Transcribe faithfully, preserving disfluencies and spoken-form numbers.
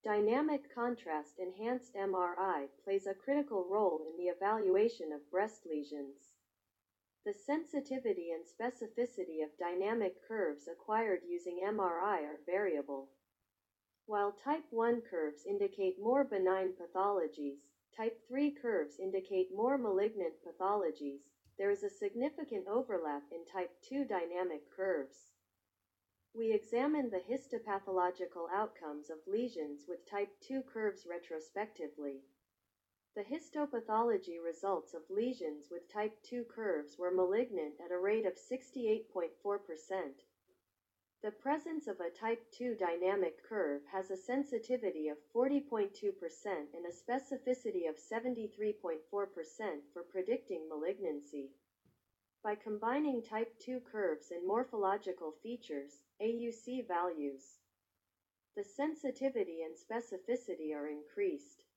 Dynamic contrast enhanced M R I plays a critical role in the evaluation of breast lesions. The sensitivity and specificity of dynamic curves acquired using M R I are variable. While type one curves indicate more benign pathologies, type three curves indicate more malignant pathologies. There is a significant overlap in type two dynamic curves. We examined the histopathological outcomes of lesions with type two curves retrospectively. The histopathology results of lesions with type two curves were malignant at a rate of sixty-eight point four percent. The presence of a type two dynamic curve has a sensitivity of forty point two percent and a specificity of seventy-three point four percent for predicting malignancy. By combining type two curves and morphological features, A U C values, the sensitivity and specificity are increased.